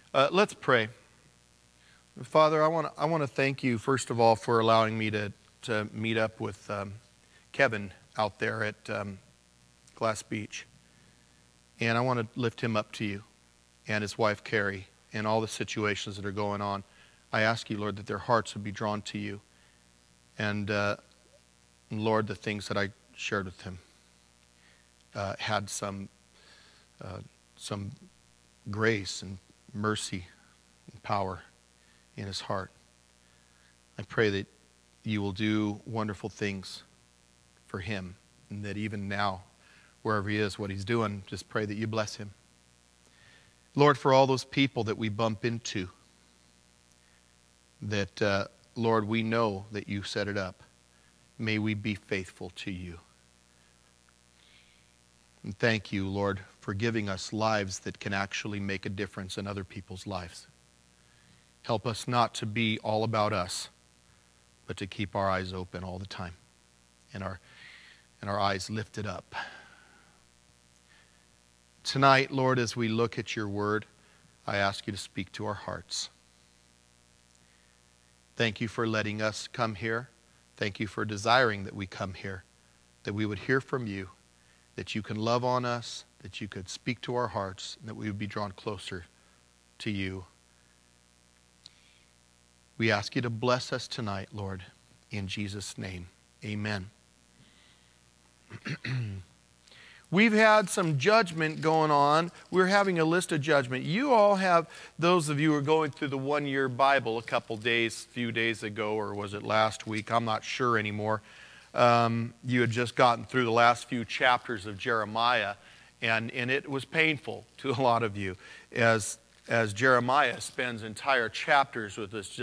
Let's pray. Father, I want to thank you, first of all, for allowing me to meet up with Kevin out there at Glass Beach. And I want to lift him up to you and his wife, Carrie, and all the situations that are going on. I ask you, Lord, that their hearts would be drawn to you. And, Lord, the things that I shared with him had some grace and mercy and power in his heart. I pray that you will do wonderful things for him, and that even now, wherever he is, what he's doing, just pray that you bless him. Lord, for all those people that we bump into, that, Lord, we know that you set it up. May we be faithful to you. And thank you, Lord, for giving us lives that can actually make a difference in other people's lives. Help us not to be all about us, but to keep our eyes open all the time and our eyes lifted up. Tonight, Lord, as we look at your word, I ask you to speak to our hearts. Thank you for letting us come here. Thank you for desiring that we come here, that we would hear from you, that you can love on us, that you could speak to our hearts, and that we would be drawn closer to you. We ask you to bless us tonight, Lord, in Jesus' name. Amen. We've had some judgment going on. We're having a list of judgment. You all have, those of you who are going through the one-year Bible a few days ago, or was it last week? I'm not sure anymore. You had just gotten through the last few chapters of Jeremiah, and it was painful to a lot of you as Jeremiah spends entire chapters with this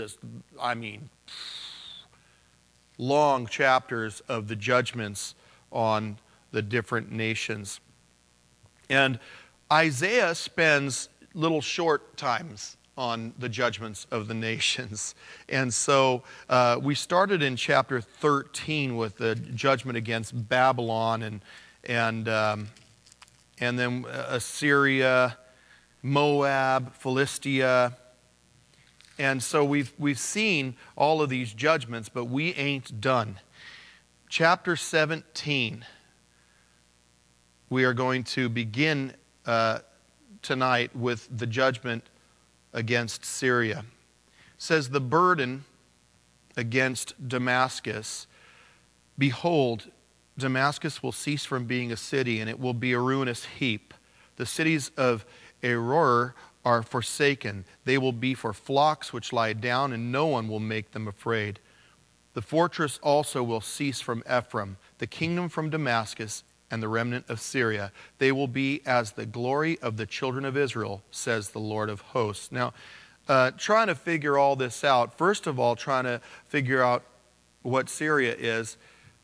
long chapters of the judgments on the different nations. And Isaiah spends little short times on the judgments of the nations. And so we started in chapter 13 with the judgment against Babylon and then Assyria, Moab, Philistia. And so we've seen all of these judgments, but we ain't done. Chapter 17, we are going to begin tonight with the judgment against Syria. It says, the burden against Damascus. Behold, Damascus will cease from being a city, and it will be a ruinous heap. The cities of Aroer are forsaken. They will be for flocks which lie down, and no one will make them afraid. The fortress also will cease from Ephraim, the kingdom from Damascus, and the remnant of Syria. They will be as the glory of the children of Israel, says the Lord of hosts. Now, trying to figure all this out, first of all, trying to figure out what Syria is,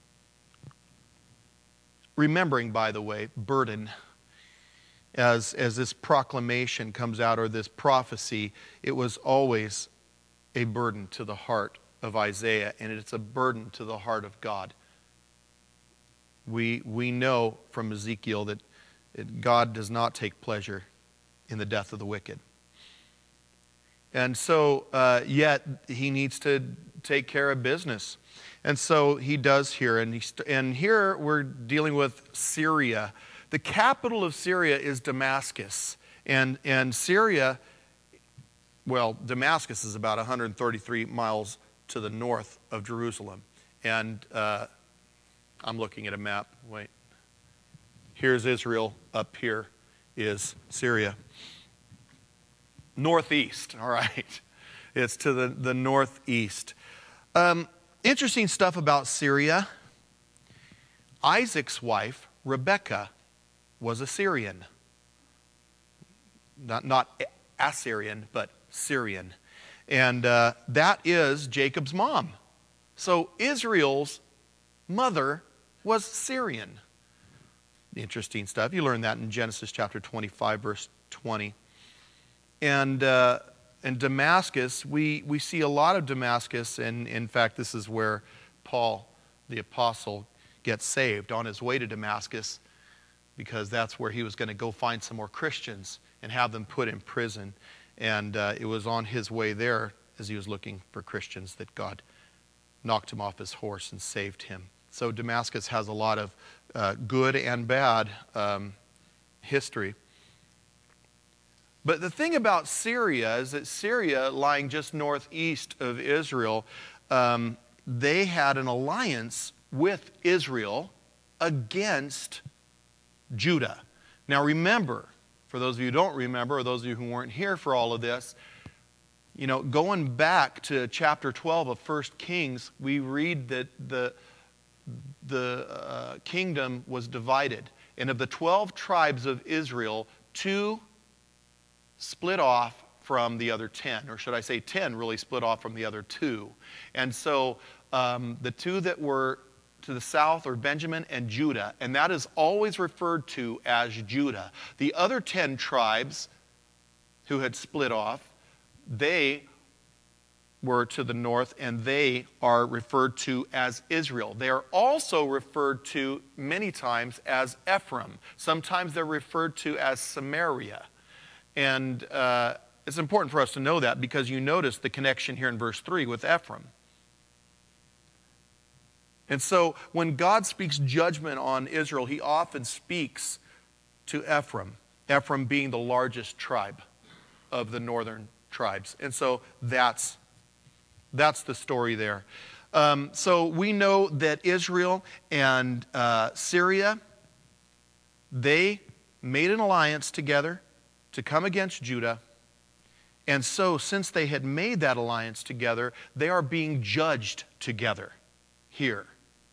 remembering, by the way, burden. As this proclamation comes out, or this prophecy, it was always a burden to the heart of Isaiah, and it's a burden to the heart of God. We know from Ezekiel that God does not take pleasure in the death of the wicked. And so, yet, he needs to take care of business. And so he does here. And here we're dealing with Syria. The capital of Syria is Damascus. And Syria, well, Damascus is about 133 miles to the north of Jerusalem. And I'm looking at a map. Wait. Here's Israel. Up here is Syria. Northeast, all right. It's to the northeast. Interesting stuff about Syria. Isaac's wife, Rebekah, was a Syrian. Not Assyrian, but Syrian. And that is Jacob's mom. So Israel's mother was Syrian. Interesting stuff. You learn that in Genesis chapter 25, verse 20. And Damascus, we see a lot of Damascus, and in fact, this is where Paul, the apostle, gets saved on his way to Damascus, because that's where he was going to go find some more Christians and have them put in prison. And it was on his way there, as he was looking for Christians, that God knocked him off his horse and saved him. So Damascus has a lot of good and bad history. But the thing about Syria is that Syria, lying just northeast of Israel, they had an alliance with Israel against Judah. Now remember, for those of you who don't remember, or those of you who weren't here for all of this, going back to chapter 12 of 1 Kings, we read that the kingdom was divided. And of the 12 tribes of Israel, 2 split off from the other 10. Or should I say 10 really split off from the other 2. And so the 2 that were to the south are Benjamin and Judah. And that is always referred to as Judah. The other 10 tribes who had split off, they were to the north, and they are referred to as Israel. They are also referred to many times as Ephraim. Sometimes they're referred to as Samaria. And it's important for us to know that, because you notice the connection here in verse 3 with Ephraim. And so when God speaks judgment on Israel, he often speaks to Ephraim, Ephraim being the largest tribe of the northern tribes. And so that's the story there. So we know that Israel and Syria, they made an alliance together to come against Judah. And so since they had made that alliance together, they are being judged together here.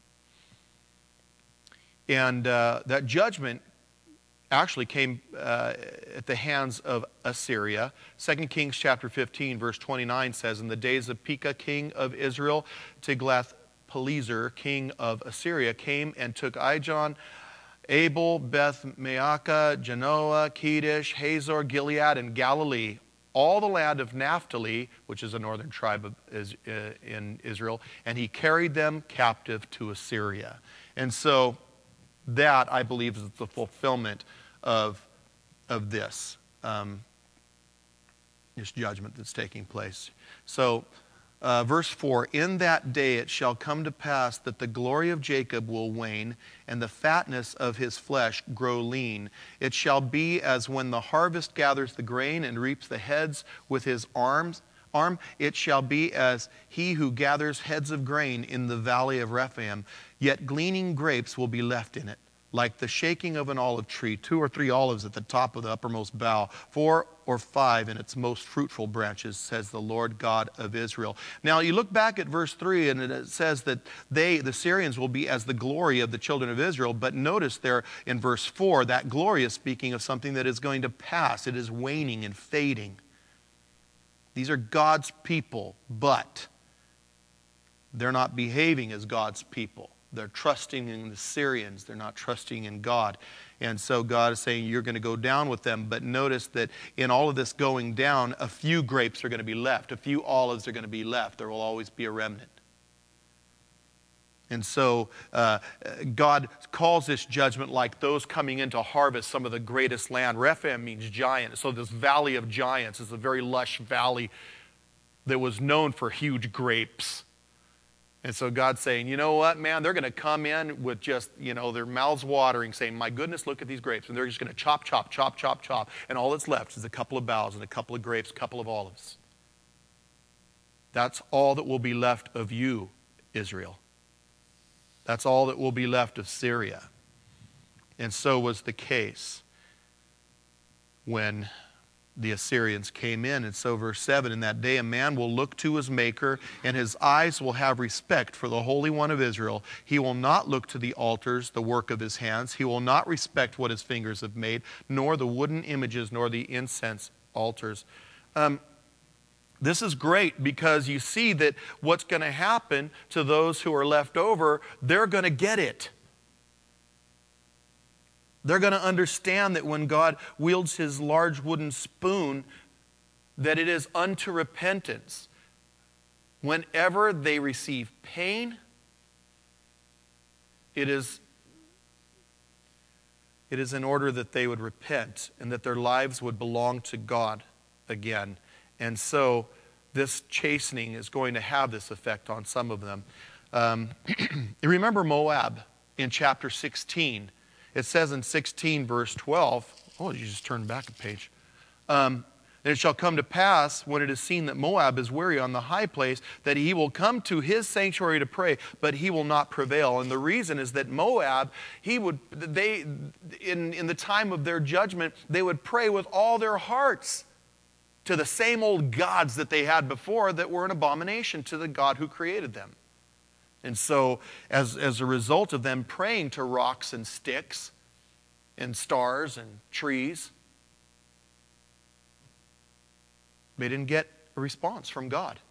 And that judgment actually came at the hands of Assyria. 2 Kings chapter 15, verse 29 says, "In the days of Pekah, king of Israel, Tiglath-Pileser, king of Assyria, came and took Ijon, Abel, Beth-Maacah, Genoa, Kedesh, Hazor, Gilead, and Galilee, all the land of Naphtali," which is a northern tribe in Israel, "and he carried them captive to Assyria." And so that, I believe, is the fulfillment of this judgment that's taking place. So, verse 4, "In that day it shall come to pass that the glory of Jacob will wane, and the fatness of his flesh grow lean. It shall be as when the harvest gathers the grain and reaps the heads with his arm. It shall be as he who gathers heads of grain in the valley of Rephaim, yet gleaning grapes will be left in it, like the shaking of an olive tree, 2 or 3 olives at the top of the uppermost bough, 4 or 5 in its most fruitful branches, says the Lord God of Israel." Now you look back at verse 3, and it says that the Syrians, will be as the glory of the children of Israel. But notice there in verse 4, that glory is speaking of something that is going to pass. It is waning and fading. These are God's people, but they're not behaving as God's people. They're trusting in the Syrians. They're not trusting in God. And so God is saying, you're going to go down with them. But notice that in all of this going down, a few grapes are going to be left. A few olives are going to be left. There will always be a remnant. And so God calls this judgment like those coming into harvest some of the greatest land. Rephaim means giant. So this valley of giants is a very lush valley that was known for huge grapes. And so God's saying, you know what, man, they're going to come in with just, their mouths watering, saying, my goodness, look at these grapes. And they're just going to chop, chop, chop, chop, chop. And all that's left is a couple of boughs and a couple of grapes, a couple of olives. That's all that will be left of you, Israel. That's all that will be left of Syria. And so was the case when the Assyrians came in. And so verse 7, "In that day a man will look to his maker, and his eyes will have respect for the Holy One of Israel. He will not look to the altars, the work of his hands. He will not respect what his fingers have made, nor the wooden images, nor the incense altars." This is great, because you see that what's going to happen to those who are left over, they're going to get it. They're going to understand that when God wields his large wooden spoon, that it is unto repentance. Whenever they receive pain, it is in order that they would repent and that their lives would belong to God again. And so this chastening is going to have this effect on some of them. You remember Moab in chapter 16. It says in 16 verse 12, oh, you just turned back a page. And it shall come to pass, when it is seen that Moab is weary on the high place, that he will come to his sanctuary to pray, but he will not prevail. And the reason is that Moab, in the time of their judgment, they would pray with all their hearts to the same old gods that they had before that were an abomination to the God who created them. And so, as a result of them praying to rocks and sticks and stars and trees, they didn't get a response from God.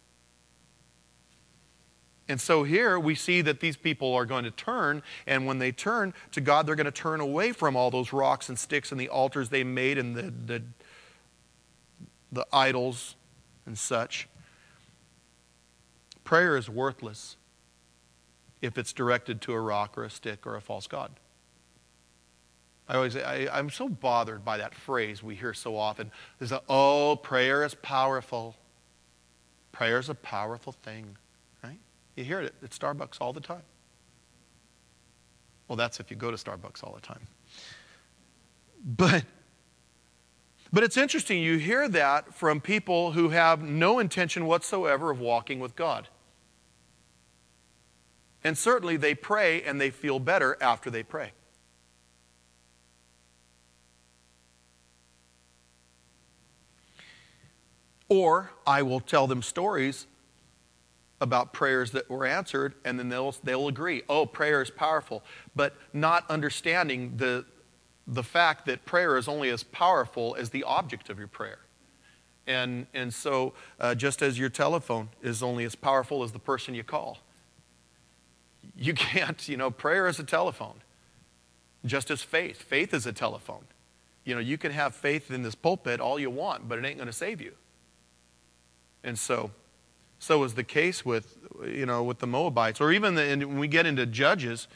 And so here we see that these people are going to turn, and when they turn to God, they're going to turn away from all those rocks and sticks and the altars they made and the idols and such. Prayer is worthless if it's directed to a rock or a stick or a false god. I'm so bothered by that phrase we hear so often. There's prayer is powerful. Prayer is a powerful thing, right? You hear it at Starbucks all the time. Well, that's if you go to Starbucks all the time. But it's interesting, you hear that from people who have no intention whatsoever of walking with God. And certainly they pray and they feel better after they pray. Or I will tell them stories about prayers that were answered, and then they'll agree, oh, prayer is powerful, but not understanding the fact that prayer is only as powerful as the object of your prayer. And so just as your telephone is only as powerful as the person you call, you can't, prayer is a telephone. Just as faith is a telephone. You can have faith in this pulpit all you want, but it ain't going to save you. And so is the case with the Moabites, or even when we get into Judges.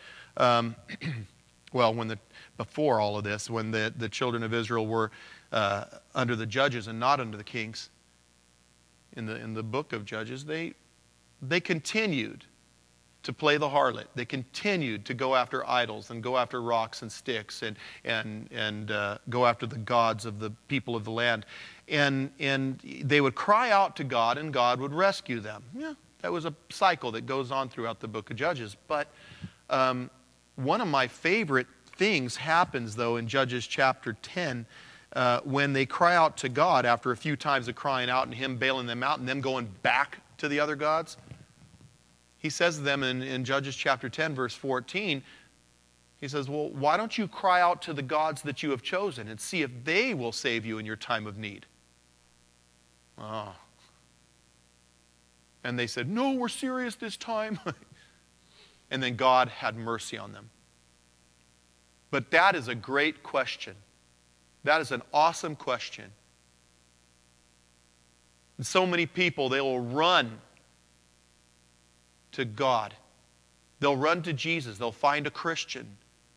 Before all of this, when the children of Israel were under the judges and not under the kings, in the book of Judges, they continued to play the harlot. They continued to go after idols and go after rocks and sticks and go after the gods of the people of the land. And they would cry out to God, and God would rescue them. Yeah, that was a cycle that goes on throughout the book of Judges. But one of my favorite things happens, though, in Judges chapter 10, when they cry out to God after a few times of crying out and Him bailing them out and them going back to the other gods. He says to them in Judges chapter 10, verse 14, he says, well, why don't you cry out to the gods that you have chosen and see if they will save you in your time of need? Oh. And they said, no, we're serious this time. And then God had mercy on them. But that is a great question. That is an awesome question. And so many people, they will run to God. They'll run to Jesus. They'll find a Christian.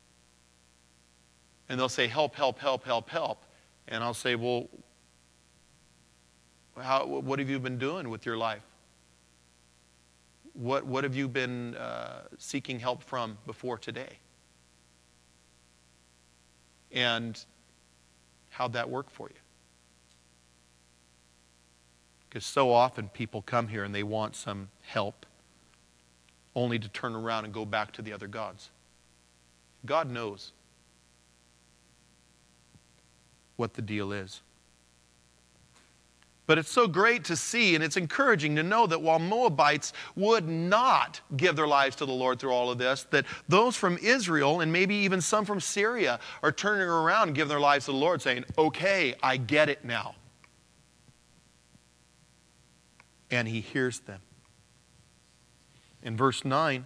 And they'll say, help, help, help, help, help. And I'll say, well, what have you been doing with your life? What have you been seeking help from before today? And how'd that work for you? Because so often people come here and they want some help, only to turn around and go back to the other gods. God knows what the deal is. But it's so great to see, and it's encouraging to know that while Moabites would not give their lives to the Lord through all of this, that those from Israel and maybe even some from Syria are turning around and giving their lives to the Lord, saying, okay, I get it now. And He hears them. In verse 9,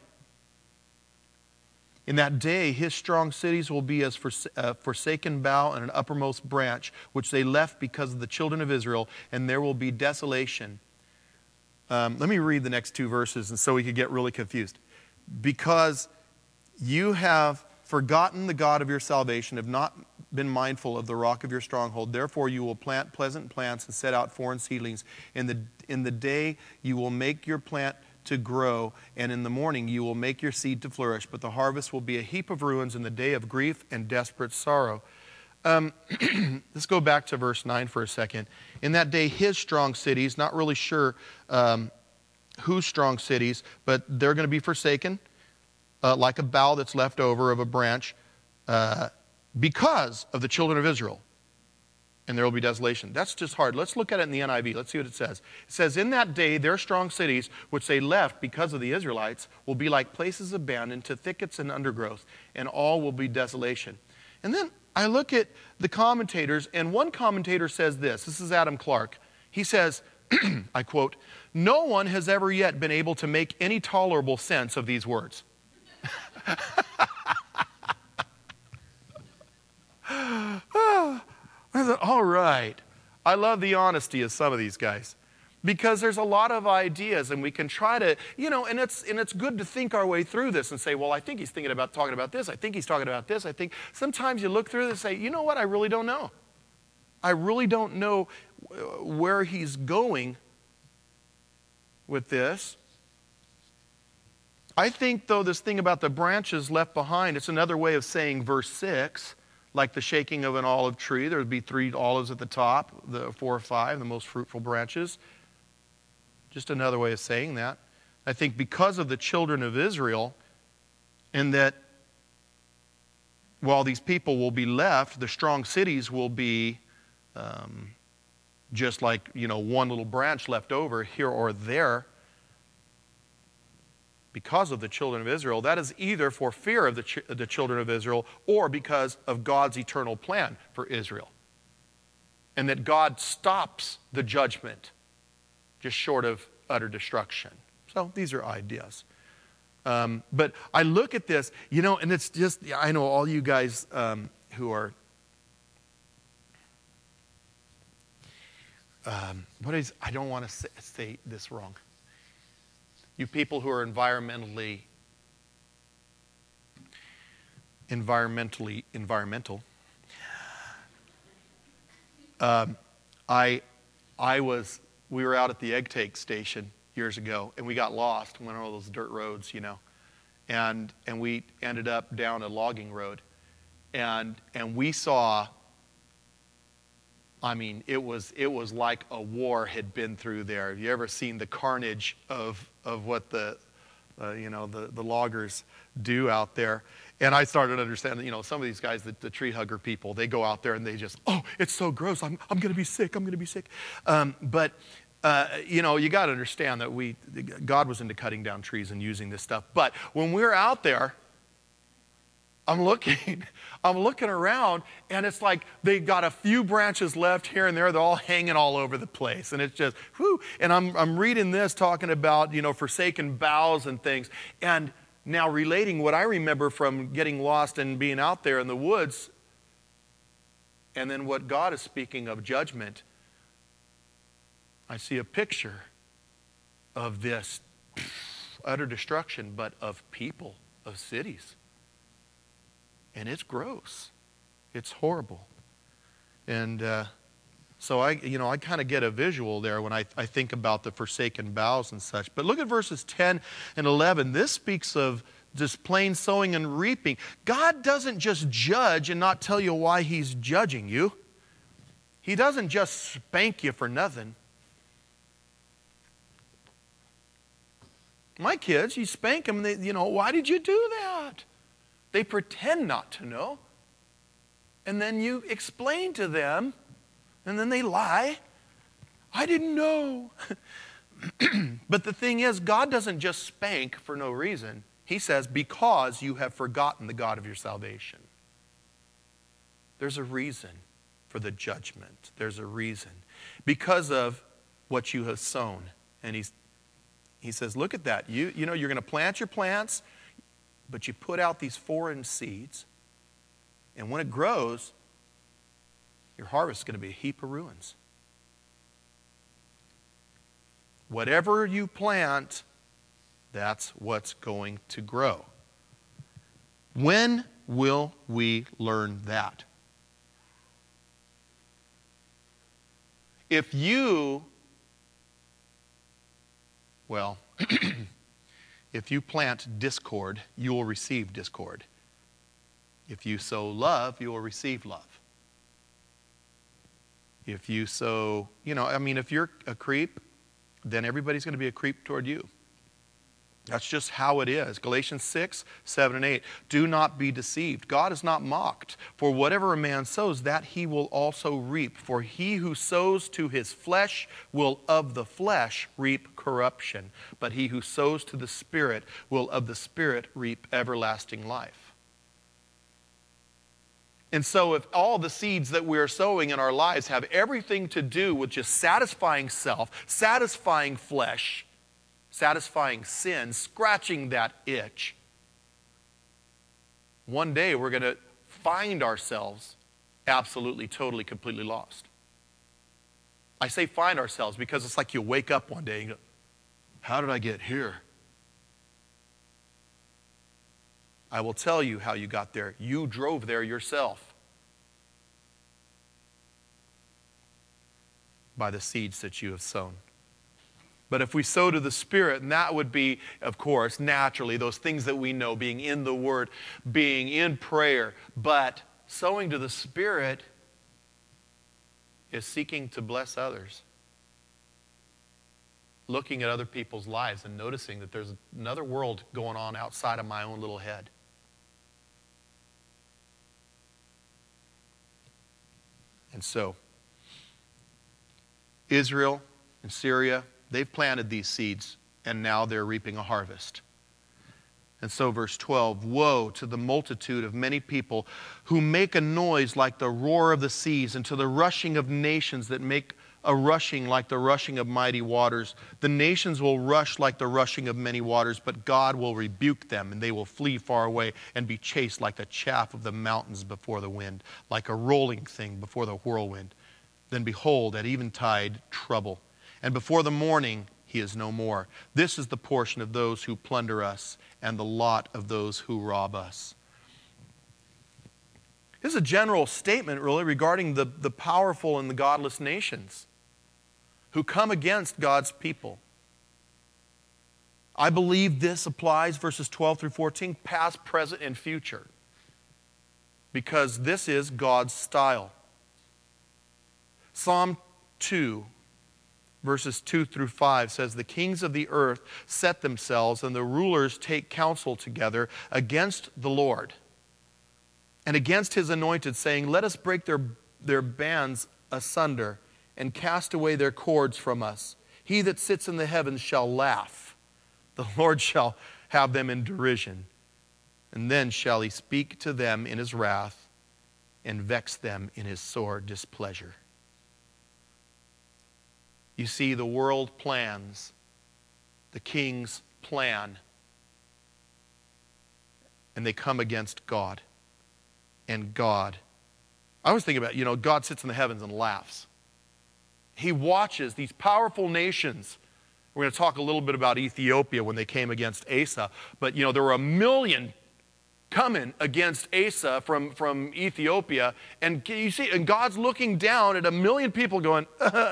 in that day his strong cities will be as forsaken bough and an uppermost branch, which they left because of the children of Israel, and there will be desolation. Let me read the next two verses, and so we could get really confused. Because you have forgotten the God of your salvation, have not been mindful of the rock of your stronghold. Therefore you will plant pleasant plants and set out foreign seedlings. In the day you will make your plant to grow, and in the morning you will make your seed to flourish. But the harvest will be a heap of ruins in the day of grief and desperate sorrow. Let's go back to verse 9 for a second. In that day his strong cities, not really sure whose strong cities, but they're going to be forsaken, like a bough that's left over of a branch, because of the children of Israel. And there will be desolation. That's just hard. Let's look at it in the NIV. Let's see what it says. It says, in that day, their strong cities, which they left because of the Israelites, will be like places abandoned to thickets and undergrowth, and all will be desolation. And then I look at the commentators, and one commentator says this. This is Adam Clark. He says, I quote, "No one has ever yet been able to make any tolerable sense of these words." I thought, all right. I love the honesty of some of these guys, because there's a lot of ideas, and we can try to, and it's good to think our way through this and say, well, I think he's talking about this. I think he's talking about this. I think sometimes you look through this and say, you know what? I really don't know. I really don't know where he's going with this. I think, though, this thing about the branches left behind, it's another way of saying verse 6. Like the shaking of an olive tree, there would be 3 olives at the top, the 4 or 5, the most fruitful branches. Just another way of saying that. I think because of the children of Israel, and that while these people will be left, the strong cities will be just like, one little branch left over here or there. Because of the children of Israel, that is either for fear of the children of Israel or because of God's eternal plan for Israel. And that God stops the judgment just short of utter destruction. So these are ideas. But I look at this, and it's just, I know all you guys who are, I don't want to say this wrong. You people who are environmental. We were out at the egg take station years ago, and we got lost. Went on all those dirt roads, and we ended up down a logging road, and we saw. I mean, it was like a war had been through there. Have you ever seen the carnage of what the loggers do out there? And I started to understand that, some of these guys, the tree hugger people, they go out there and they just, it's so gross. I'm going to be sick. I'm going to be sick. But you got to understand that God was into cutting down trees and using this stuff. But when we're out there, I'm looking around, and it's like they got a few branches left here and there. They're all hanging all over the place, and it's just, whew. And I'm reading this talking about, forsaken boughs and things, and now relating what I remember from getting lost and being out there in the woods, and then what God is speaking of judgment. I see a picture of this utter destruction, but of people, of cities. And it's gross. It's horrible. And so I kind of get a visual there when I think about the forsaken boughs and such. But look at verses 10 and 11. This speaks of just plain sowing and reaping. God doesn't just judge and not tell you why he's judging you. He doesn't just spank you for nothing. My kids, you spank them, why did you do that? They pretend not to know. And then you explain to them, and then they lie. I didn't know. But the thing is, God doesn't just spank for no reason. He says, because you have forgotten the God of your salvation. There's a reason for the judgment. There's a reason. Because of what you have sown. And he says, look at that. You're going to plant your plants, but you put out these foreign seeds, and when it grows, your harvest is going to be a heap of ruins. Whatever you plant, that's what's going to grow. When will we learn that? If you plant discord, you will receive discord. If you sow love, you will receive love. If you sow, if you're a creep, then everybody's going to be a creep toward you. That's just how it is. Galatians 6, 7, and 8. Do not be deceived. God is not mocked. For whatever a man sows, that he will also reap. For he who sows to his flesh will of the flesh reap corruption. But he who sows to the Spirit will of the Spirit reap everlasting life. And so if all the seeds that we're sowing in our lives have everything to do with just satisfying self, satisfying flesh, satisfying sin, scratching that itch, one day we're going to find ourselves absolutely, totally, completely lost. I say find ourselves because it's like you wake up one day and go, how did I get here? I will tell you how you got there. You drove there yourself by the seeds that you have sown. But if we sow to the Spirit, and that would be, of course, naturally, those things that we know, being in the Word, being in prayer. But sowing to the Spirit is seeking to bless others. Looking at other people's lives and noticing that there's another world going on outside of my own little head. And so, Israel and Syria, they've planted these seeds, and now they're reaping a harvest. And so verse 12, woe to the multitude of many people who make a noise like the roar of the seas, and to the rushing of nations that make a rushing like the rushing of mighty waters. The nations will rush like the rushing of many waters, but God will rebuke them, and they will flee far away and be chased like the chaff of the mountains before the wind, like a rolling thing before the whirlwind. Then behold, at eventide, trouble. And before the morning, he is no more. This is the portion of those who plunder us, and the lot of those who rob us. This is a general statement, really, regarding the powerful and the godless nations who come against God's people. I believe this applies, verses 12 through 14, past, present, and future, because this is God's style. Psalm 2, verses 2 through 5 says, the kings of the earth set themselves, and the rulers take counsel together against the Lord and against his anointed, saying, let us break their bands asunder and cast away their cords from us. He that sits in the heavens shall laugh. The Lord shall have them in derision. And then shall he speak to them in his wrath and vex them in his sore displeasure. You see, the world plans, the kings plan, and they come against God. And God, I was thinking about, God sits in the heavens and laughs. He watches these powerful nations. We're going to talk a little bit about Ethiopia when they came against Asa. But, there were 1 million coming against Asa from Ethiopia. And you see, and God's looking down at 1 million people going,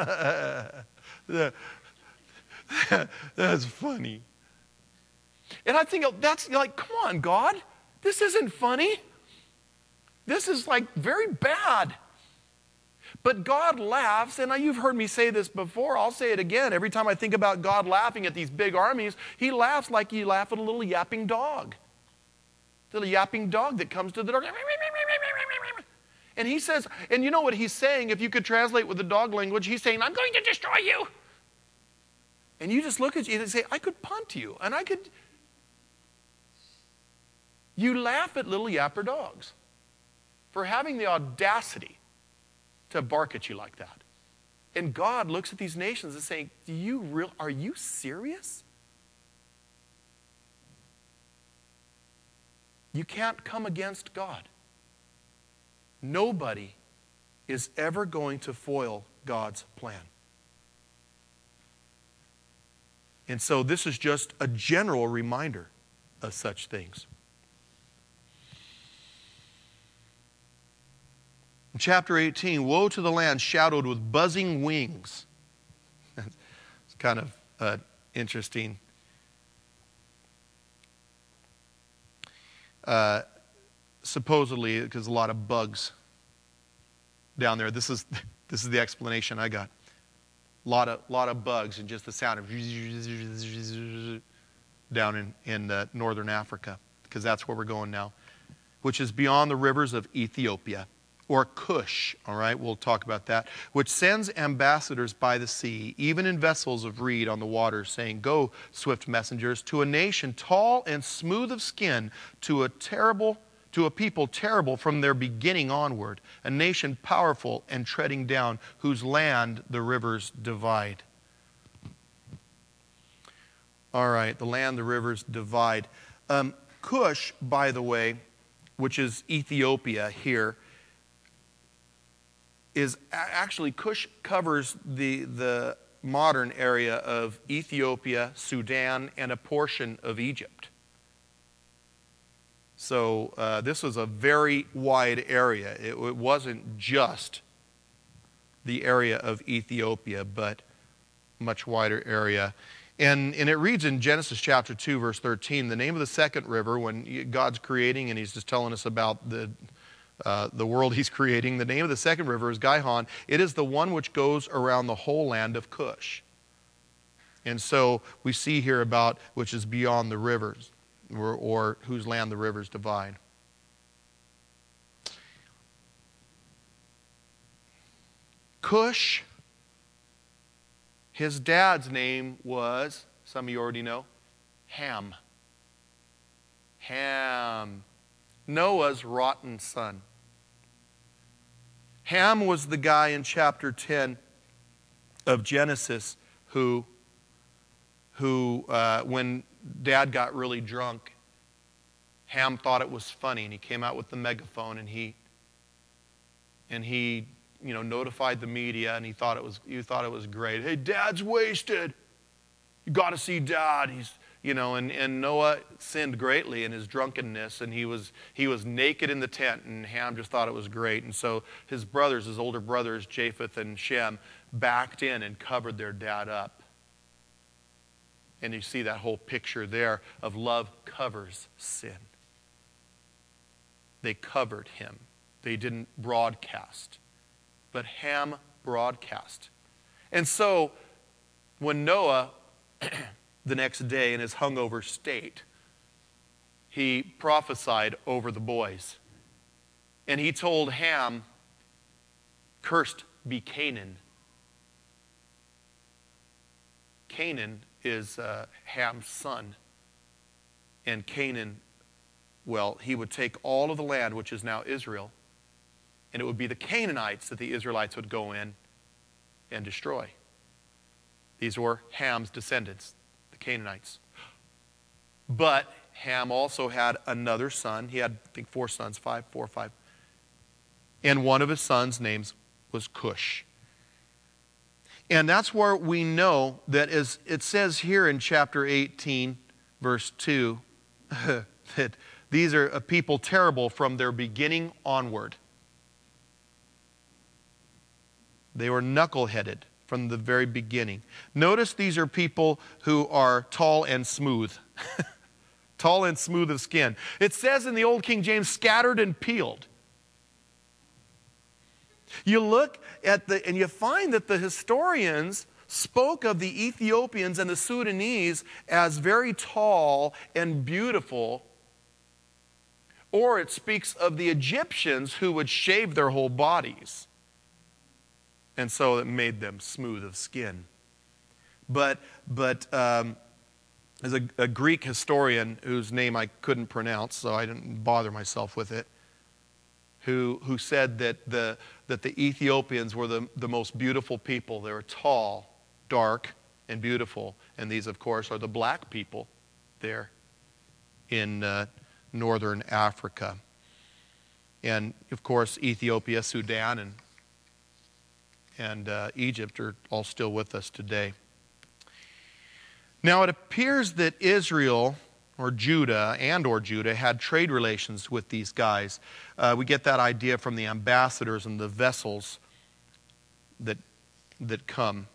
that's funny. And I think that's like, come on, God, this isn't funny. This is like very bad. But God laughs, and you've heard me say this before, I'll say it again. Every time I think about God laughing at these big armies, he laughs like you laugh at a little yapping dog. The little yapping dog that comes to the door. And he says, and you know what he's saying, if you could translate with the dog language, he's saying, I'm going to destroy you. And you just look at you and say, I could punt you, and I could. You laugh at little yapper dogs for having the audacity to bark at you like that. And God looks at these nations and saying, are you serious? You can't come against God. Nobody is ever going to foil God's plan. And so this is just a general reminder of such things. In chapter 18, woe to the land shadowed with buzzing wings. It's kind of interesting. Supposedly, because a lot of bugs down there. This is the explanation I got. Lot of bugs and just the sound of down in northern Africa, because that's where we're going now, which is beyond the rivers of Ethiopia, or Cush, all right? We'll talk about that, which sends ambassadors by the sea, even in vessels of reed on the waters, saying, "Go, swift messengers, to a nation tall and smooth of skin, to a people terrible from their beginning onward, a nation powerful and treading down, whose land the rivers divide." All right, the land the rivers divide. Cush, by the way, which is Ethiopia here, is actually, Cush covers the modern area of Ethiopia, Sudan, and a portion of Egypt. So this was a very wide area. It wasn't just the area of Ethiopia, but much wider area. And it reads in Genesis chapter 2, verse 13, the name of the second river, when God's creating and he's just telling us about the world he's creating, the name of the second river is Gihon. It is the one which goes around the whole land of Cush. And so we see here about which is beyond the rivers, or whose land the rivers divide. Cush, his dad's name was, some of you already know, Ham. Ham. Noah's rotten son. Ham was the guy in chapter 10 of Genesis who when Dad got really drunk, Ham thought it was funny, and he came out with the megaphone, and he notified the media, and he thought it was great. "Hey, Dad's wasted. You got to see Dad. He's." And Noah sinned greatly in his drunkenness, and he was naked in the tent, and Ham just thought it was great. And so his older brothers, Japheth and Shem, backed in and covered their dad up. And you see that whole picture there of love covers sin. They covered him. They didn't broadcast. But Ham broadcast. And so when Noah the next day in his hungover state, he prophesied over the boys. And he told Ham, "Cursed be Canaan." Canaan is Ham's son. And Canaan, well, he would take all of the land, which is now Israel, and it would be the Canaanites that the Israelites would go in and destroy. These were Ham's descendants, the Canaanites. But Ham also had another son. He had, I think, 4 sons, 4 or 5. And one of his sons' names was Cush. And that's where we know that, as it says here in chapter 18, verse 2, that these are a people terrible from their beginning onward. They were knuckle-headed from the very beginning. Notice these are people who are tall and smooth. Tall and smooth of skin. It says in the Old King James, scattered and peeled. You look at and you find that the historians spoke of the Ethiopians and the Sudanese as very tall and beautiful. Or it speaks of the Egyptians who would shave their whole bodies. And so it made them smooth of skin. But there's a Greek historian whose name I couldn't pronounce, so I didn't bother myself with it, who said that the Ethiopians were the most beautiful people. They were tall, dark, and beautiful. And these, of course, are the black people there in northern Africa. And, of course, Ethiopia, Sudan, and Egypt are all still with us today. Now, it appears that Israel or Judah had trade relations with these guys. We get that idea from the ambassadors and the vessels that come.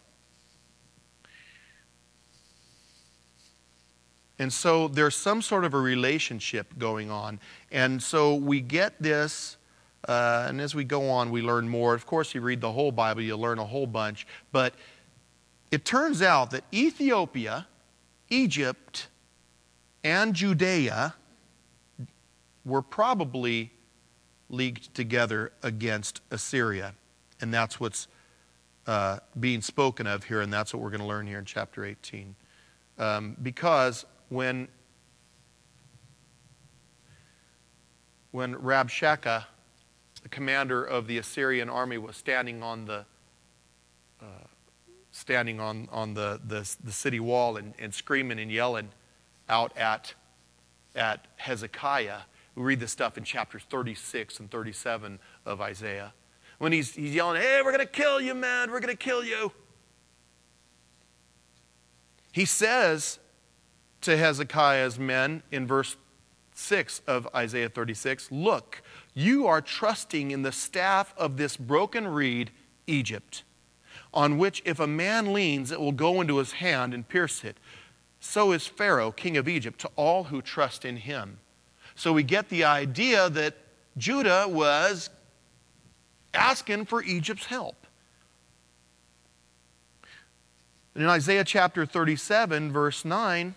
And so there's some sort of a relationship going on. And so we get this, and as we go on, we learn more. Of course, you read the whole Bible, you learn a whole bunch. But it turns out that Ethiopia, Egypt, and Judea were probably leagued together against Assyria. And that's what's being spoken of here, and that's what we're going to learn here in chapter 18. Because when Rabshakeh, the commander of the Assyrian army, was standing on the city wall and screaming and yelling out at Hezekiah. We read this stuff in chapters 36 and 37 of Isaiah. When he's yelling, "Hey, we're going to kill you, man, we're going to kill you." He says to Hezekiah's men in verse 6 of Isaiah 36, "Look, you are trusting in the staff of this broken reed, Egypt, on which if a man leans, it will go into his hand and pierce it. So is Pharaoh, king of Egypt, to all who trust in him." So we get the idea that Judah was asking for Egypt's help. And in Isaiah chapter 37, verse 9,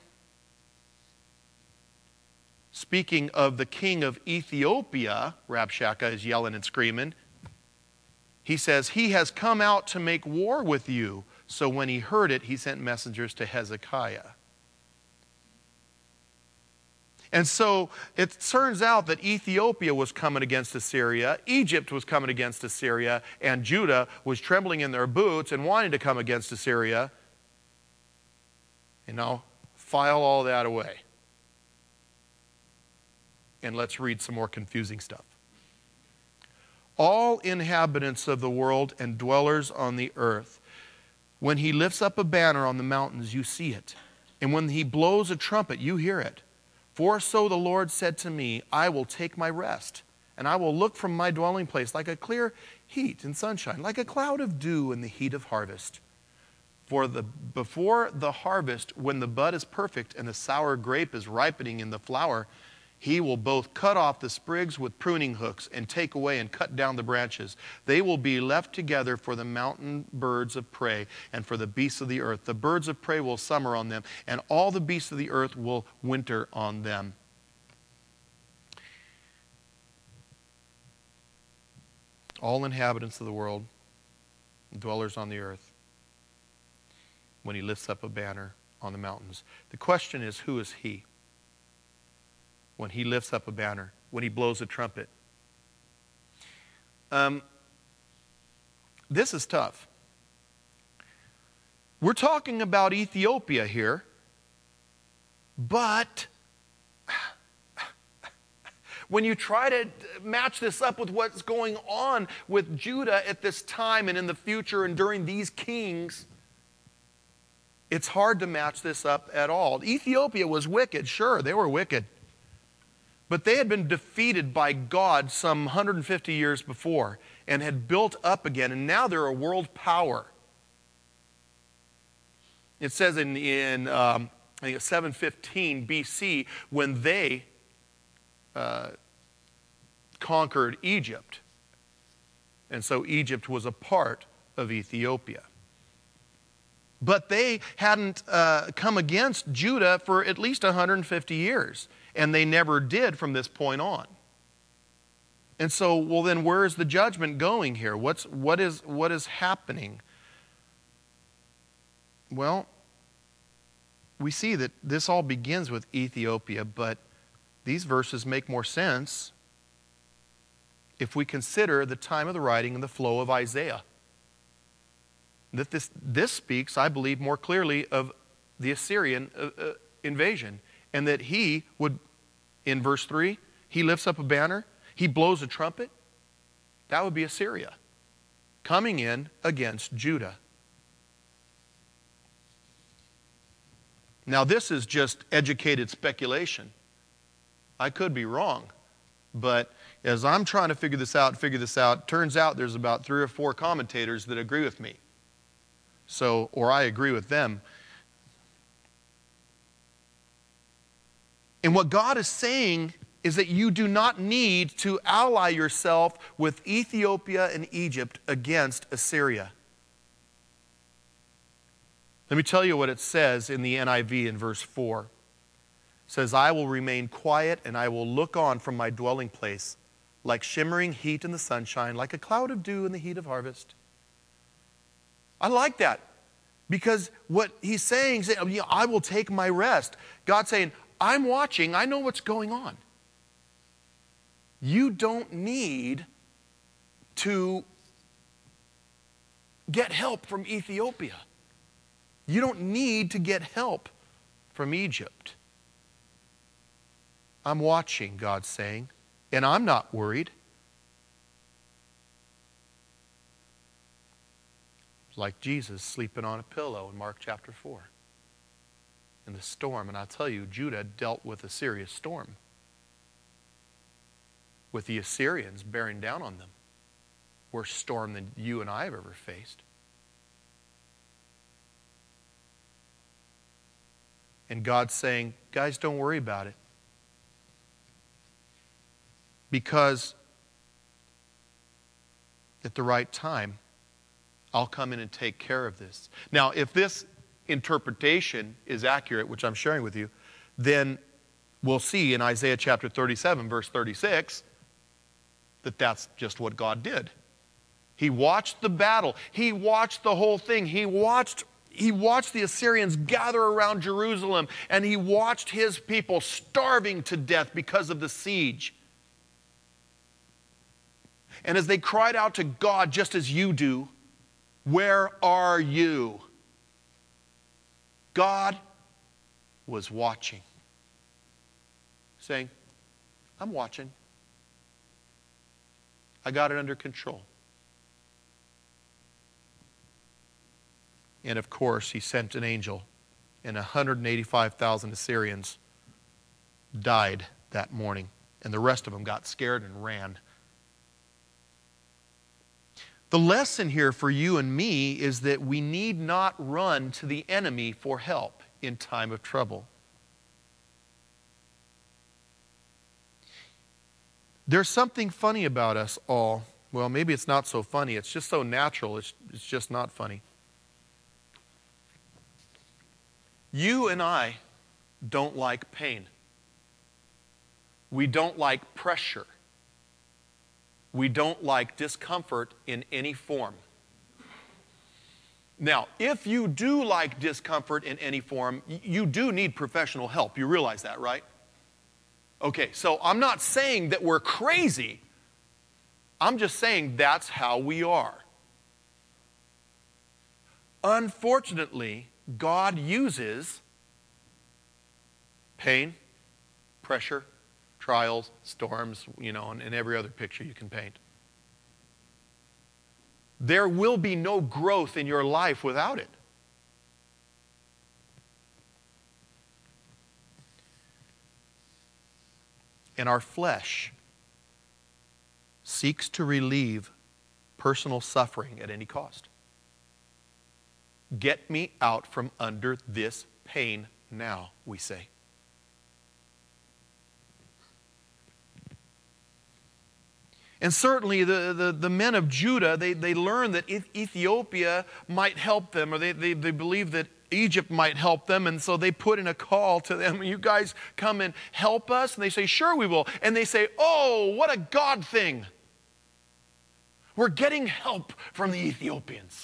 speaking of the king of Ethiopia, Rabshakeh is yelling and screaming. He says, "He has come out to make war with you." So when he heard it, he sent messengers to Hezekiah. And so it turns out that Ethiopia was coming against Assyria, Egypt was coming against Assyria, and Judah was trembling in their boots and wanting to come against Assyria. And now, file all that away. And let's read some more confusing stuff. "All inhabitants of the world and dwellers on the earth, when he lifts up a banner on the mountains, you see it. And when he blows a trumpet, you hear it. For so the Lord said to me, I will take my rest, and I will look from my dwelling place like a clear heat and sunshine, like a cloud of dew in the heat of harvest. Before the harvest, when the bud is perfect and the sour grape is ripening in the flower, he will both cut off the sprigs with pruning hooks and take away and cut down the branches. They will be left together for the mountain birds of prey and for the beasts of the earth. The birds of prey will summer on them, and all the beasts of the earth will winter on them." All inhabitants of the world, dwellers on the earth, when he lifts up a banner on the mountains. The question is, who is he? When he lifts up a banner, when he blows a trumpet. This is tough. We're talking about Ethiopia here, but when you try to match this up with what's going on with Judah at this time and in the future and during these kings, it's hard to match this up at all. Ethiopia was wicked, sure, they were wicked. But they had been defeated by God some 150 years before and had built up again, and now they're a world power. It says in I think it's 715 BC, when they conquered Egypt. And so Egypt was a part of Ethiopia. But they hadn't come against Judah for at least 150 years. And they never did from this point on. And so, well then, where is the judgment going here? What is happening? Well, we see that this all begins with Ethiopia, but these verses make more sense if we consider the time of the writing and the flow of Isaiah. That this speaks, I believe, more clearly of the Assyrian invasion. And that he would, in verse 3, he lifts up a banner, he blows a trumpet. That would be Assyria coming in against Judah. Now, this is just educated speculation. I could be wrong. But as I'm trying to figure this out, turns out there's about 3 or 4 commentators that agree with me. So, or I agree with them. And what God is saying is that you do not need to ally yourself with Ethiopia and Egypt against Assyria. Let me tell you what it says in the NIV in verse 4. It says, I will remain quiet and I will look on from my dwelling place like shimmering heat in the sunshine, like a cloud of dew in the heat of harvest. I like that because what he's saying is, I will take my rest. God's saying, I'm watching. I know what's going on. You don't need to get help from Ethiopia. You don't need to get help from Egypt. I'm watching, God's saying, and I'm not worried. Like Jesus sleeping on a pillow in Mark chapter 4 in the storm. And I'll tell you, Judah dealt with a serious storm, with the Assyrians bearing down on them. Worst storm than you and I have ever faced. And God's saying, guys, don't worry about it. Because at the right time, I'll come in and take care of this. Now, if this interpretation is accurate, which I'm sharing with you, then we'll see in Isaiah chapter 37, verse 36, that that's just what God did. He watched the battle. He watched the whole thing. He watched the Assyrians gather around Jerusalem, and he watched his people starving to death because of the siege. And as they cried out to God, just as you do, where are you? God was watching, saying, I'm watching. I got it under control. And of course, he sent an angel, and 185,000 Assyrians died that morning, and the rest of them got scared and ran. The lesson here for you and me is that we need not run to the enemy for help in time of trouble. There's something funny about us all. Well, maybe it's not so funny. It's just so natural. It's just not funny. You and I don't like pain. We don't like pressure. We don't like discomfort in any form. Now, if you do like discomfort in any form, you do need professional help. You realize that, right? Okay, so I'm not saying that we're crazy. I'm just saying that's how we are. Unfortunately, God uses pain, pressure, trials, storms, and every other picture you can paint. There will be no growth in your life without it. And our flesh seeks to relieve personal suffering at any cost. Get me out from under this pain now, we say. And certainly the men of Judah, they learned that Ethiopia might help them, or they believed that Egypt might help them, and so they put in a call to them, you guys come and help us? And they say, sure we will. And they say, oh, what a God thing. We're getting help from the Ethiopians.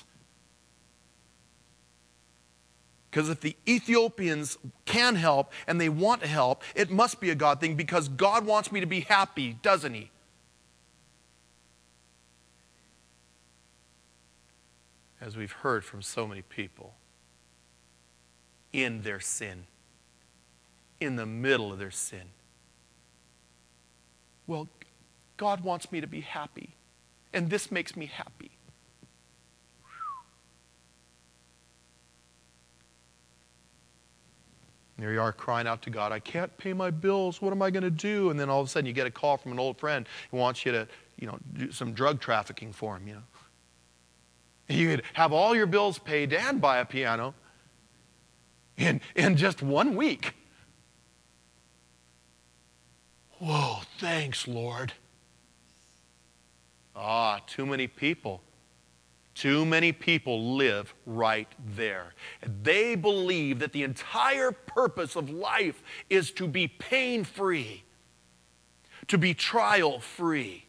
Because if the Ethiopians can help and they want to help, it must be a God thing, because God wants me to be happy, doesn't he? As we've heard from so many people, in their sin, in the middle of their sin. Well, God wants me to be happy, and this makes me happy. And there you are crying out to God, I can't pay my bills. What am I going to do? And then all of a sudden you get a call from an old friend who wants you to, do some drug trafficking for him, You could have all your bills paid and buy a piano in just 1 week. Whoa, thanks, Lord. Too many people live right there. And they believe that the entire purpose of life is to be pain-free, to be trial-free.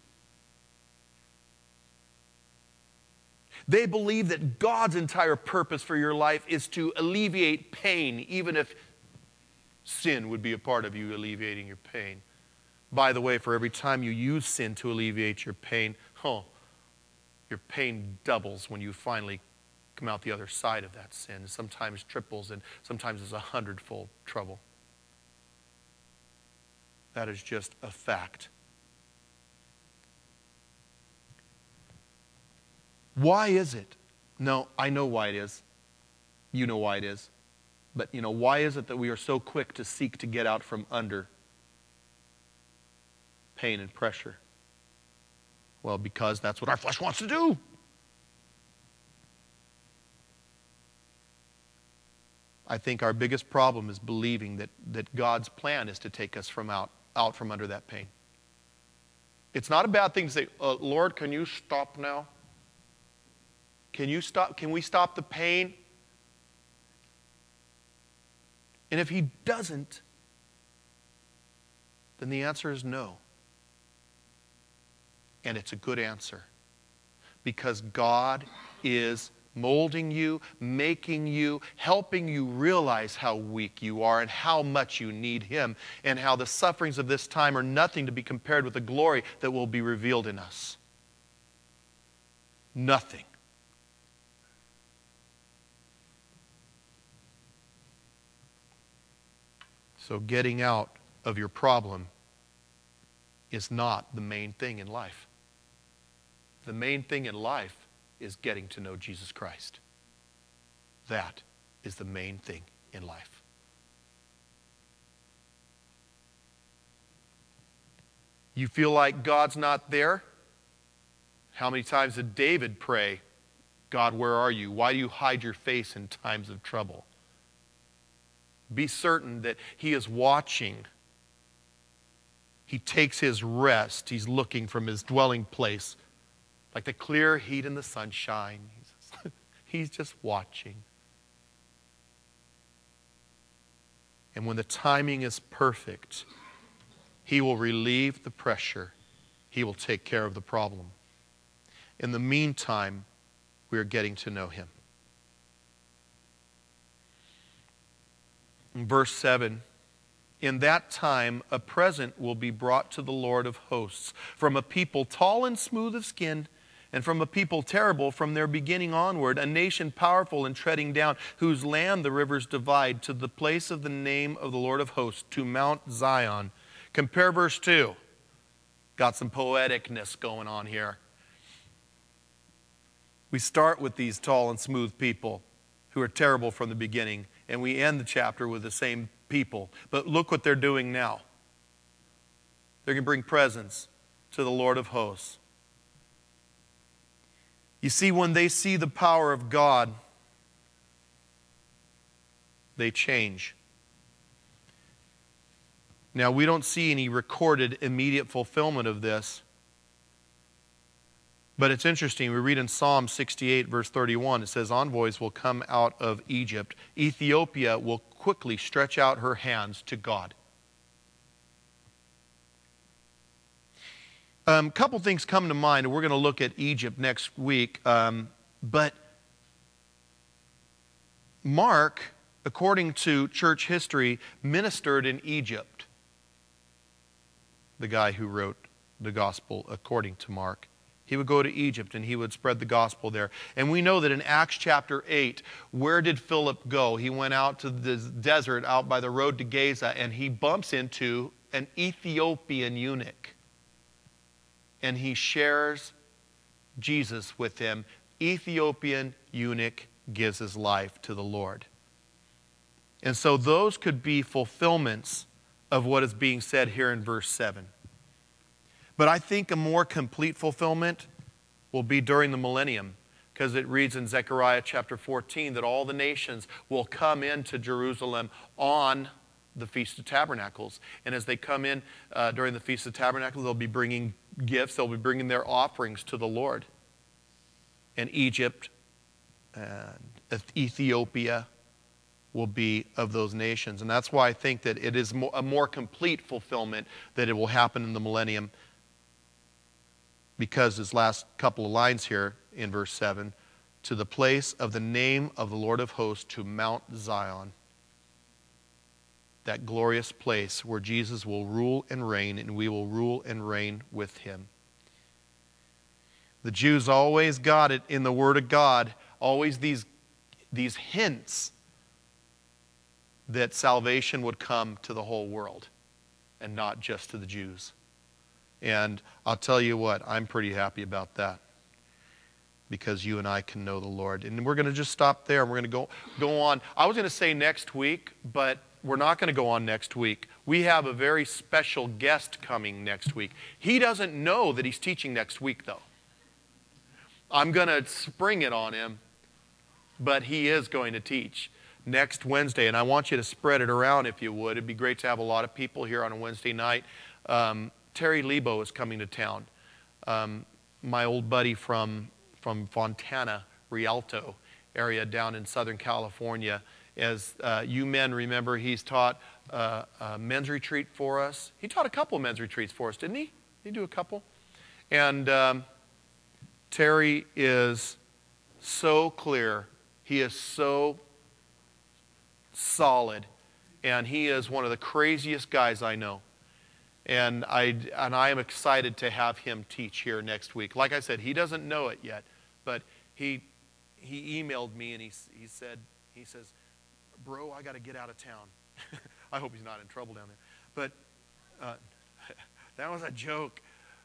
They believe that God's entire purpose for your life is to alleviate pain, even if sin would be a part of you alleviating your pain. By the way, for every time you use sin to alleviate your pain, your pain doubles when you finally come out the other side of that sin. Sometimes triples, and sometimes it's 100-fold trouble. That is just a fact. Why is it? No, I know why it is. You know why it is. But, why is it that we are so quick to seek to get out from under pain and pressure? Well, because that's what our flesh wants to do. I think our biggest problem is believing that God's plan is to take us out from under that pain. It's not a bad thing to say, Lord, can you stop now? Can you stop? Can we stop the pain? And if He doesn't, then the answer is no. And it's a good answer. Because God is molding you, making you, helping you realize how weak you are and how much you need Him, and how the sufferings of this time are nothing to be compared with the glory that will be revealed in us. Nothing. So getting out of your problem is not the main thing in life. The main thing in life is getting to know Jesus Christ. That is the main thing in life. You feel like God's not there? How many times did David pray, God, where are you? Why do you hide your face in times of trouble? Be certain that He is watching. He takes His rest. He's looking from His dwelling place like the clear heat in the sunshine. He's just watching. And when the timing is perfect, He will relieve the pressure. He will take care of the problem. In the meantime, we are getting to know Him. In verse 7, in that time a present will be brought to the Lord of hosts from a people tall and smooth of skin, and from a people terrible from their beginning onward, a nation powerful and treading down, whose land the rivers divide, to the place of the name of the Lord of hosts, to Mount Zion. Compare verse 2. Got some poeticness going on here. We start with these tall and smooth people who are terrible from the beginning, and we end the chapter with the same people. But look what they're doing now. They're going to bring presents to the Lord of hosts. You see, when they see the power of God, they change. Now, we don't see any recorded immediate fulfillment of this. But it's interesting. We read in Psalm 68, verse 31, it says, envoys will come out of Egypt. Ethiopia will quickly stretch out her hands to God. A couple things come to mind. We're going to look at Egypt next week. But Mark, according to church history, ministered in Egypt. The guy who wrote the gospel according to Mark. He would go to Egypt and he would spread the gospel there. And we know that in Acts chapter 8, where did Philip go? He went out to the desert out by the road to Gaza, and he bumps into an Ethiopian eunuch. And he shares Jesus with him. Ethiopian eunuch gives his life to the Lord. And so those could be fulfillments of what is being said here in verse 7. But I think a more complete fulfillment will be during the millennium, because it reads in Zechariah chapter 14 that all the nations will come into Jerusalem on the Feast of Tabernacles. And as they come in during the Feast of Tabernacles, they'll be bringing gifts, they'll be bringing their offerings to the Lord. And Egypt and Ethiopia will be of those nations. And that's why I think that it is a more complete fulfillment that it will happen in the millennium, because his last couple of lines here in verse 7, to the place of the name of the Lord of hosts, to Mount Zion, that glorious place where Jesus will rule and reign, and we will rule and reign with him. The Jews always got it in the Word of God, always these hints that salvation would come to the whole world and not just to the Jews. And I'll tell you what, I'm pretty happy about that, because you and I can know the Lord. And we're going to just stop there. We're going to go on. I was going to say next week, but we're not going to go on next week. We have a very special guest coming next week. He doesn't know that he's teaching next week, though. I'm going to spring it on him, but he is going to teach next Wednesday. And I want you to spread it around if you would. It'd be great to have a lot of people here on a Wednesday night. Terry Lebo is coming to town. My old buddy from Fontana, Rialto area down in Southern California. As you men remember, he's taught a men's retreat for us. He taught a couple of men's retreats for us, didn't he? Did he do a couple? And Terry is so clear. He is so solid. And he is one of the craziest guys I know. And I am excited to have him teach here next week. Like I said, he doesn't know it yet, but he emailed me and he says, bro, I got to get out of town. I hope he's not in trouble down there. But that was a joke.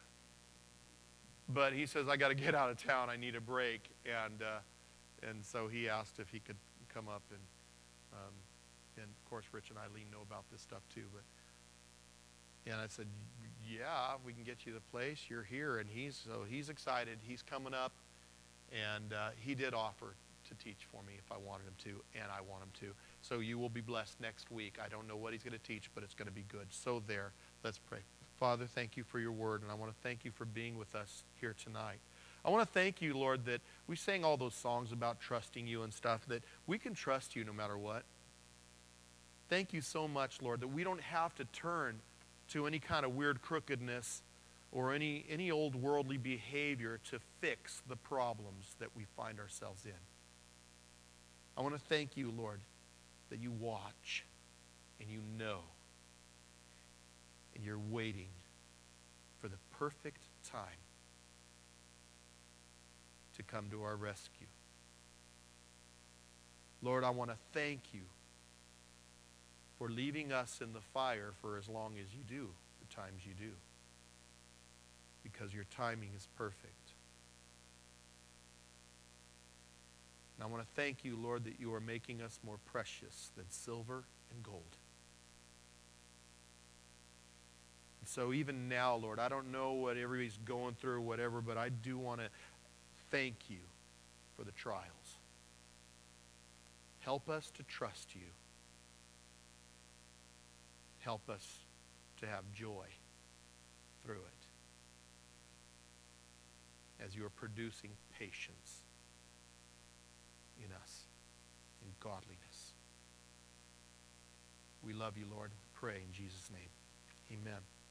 But he says, I got to get out of town. I need a break. And so he asked if he could come up. And of course, Rich and Eileen know about this stuff too. And I said, yeah, we can get you the place. You're here. And he's excited. He's coming up. And he did offer to teach for me if I wanted him to, and I want him to. So you will be blessed next week. I don't know what he's going to teach, but it's going to be good. So there, let's pray. Father, thank you for your word, and I want to thank you for being with us here tonight. I want to thank you, Lord, that we sang all those songs about trusting you and stuff, that we can trust you no matter what. Thank you so much, Lord, that we don't have to turn to any kind of weird crookedness or any old worldly behavior to fix the problems that we find ourselves in. I want to thank you, Lord, that you watch and you know and you're waiting for the perfect time to come to our rescue. Lord, I want to thank you for leaving us in the fire for as long as you do, the times you do, because your timing is perfect. And I want to thank you, Lord, that you are making us more precious than silver and gold. And so even now, Lord, I don't know what everybody's going through or whatever, but I do want to thank you for the trials. Help us to trust you. Help us to have joy through it as you are producing patience in us, in godliness. We love you, Lord. We pray in Jesus' name. Amen.